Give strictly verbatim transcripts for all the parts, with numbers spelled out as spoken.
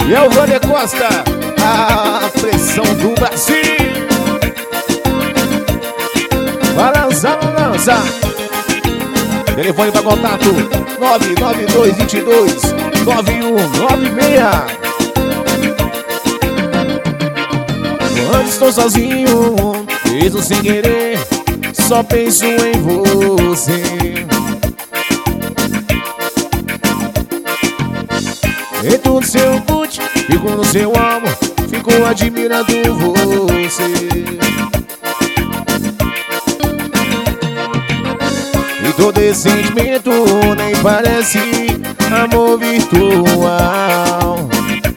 E é o Vander Costa, a pressão do Brasil. Balança, balança. Telefone para contato nove nove dois dois dois nove um nove seis. Quando estou sozinho, mesmo sem querer, só penso em você. Entro no seu boot, fico no seu amor, fico admirando você. E todo esse sentimento nem parece amor virtual.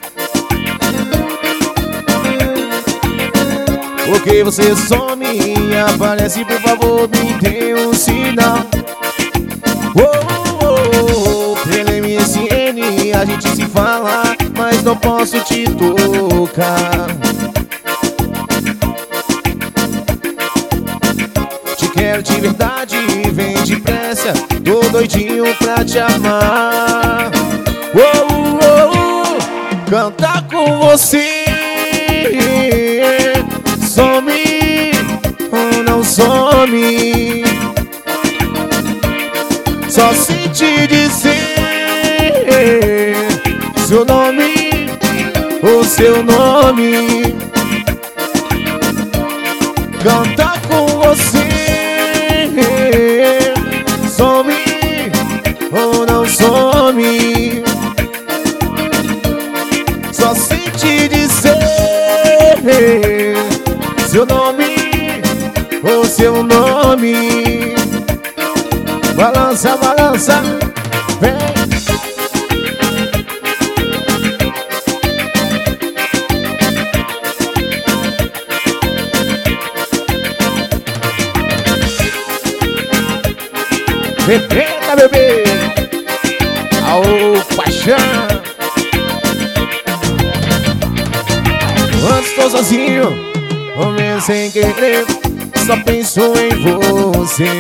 Porque você some e aparece, por favor, me dê um sinal. Oh, oh, oh, pela M S N a gente se fala, mas não posso te tocar. Te quero de verdade, vem depressa, tô doidinho pra te amar. Oh, oh, oh, cantar com você. Some ou não some, só se te dizer seu nome, o seu nome. Cantar com você. Some ou não some, só se te dizer seu nome, o seu nome. Balança, balança, vem. Repita, bebê. Aô, paixão. Quando estou sozinho, ou mesmo sem querer, só penso em você.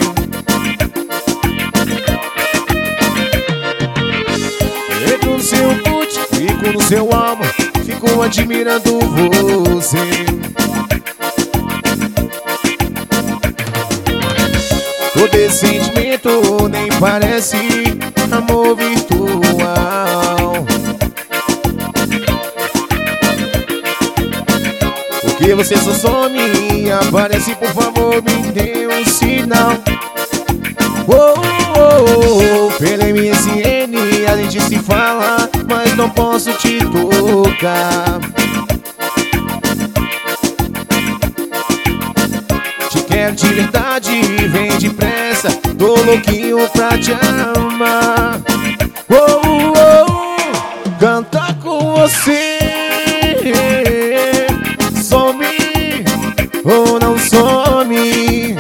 Entro no seu boot, fico no seu amor, fico admirando você. Todo esse sentimento nem parece amor virtual. Porque você só some e aparece, por favor, me dê um sinal. Oh, oh, oh, pela M S N a gente se fala, mas não posso te tocar. Te quero de verdade, vem depressa, tô louquinho pra te amar. Oh, oh, oh, cantar com você. Some ou não some,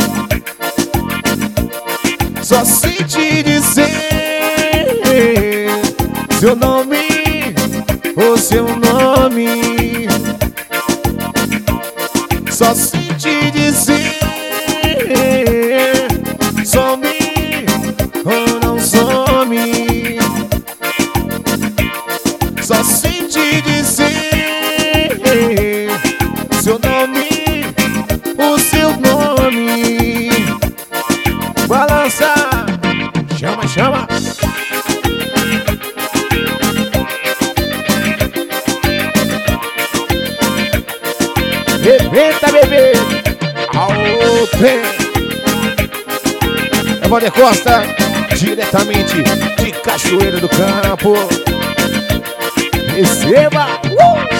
só se te dizer seu nome, o seu nome. Só se te dizer some ou não some, só se te dizer seu nome, o seu nome. Balança, chama, chama. Repita, bebê. Aô, trem. É Vander Costa, diretamente de Cachoeira do Campo. Receba. Uh!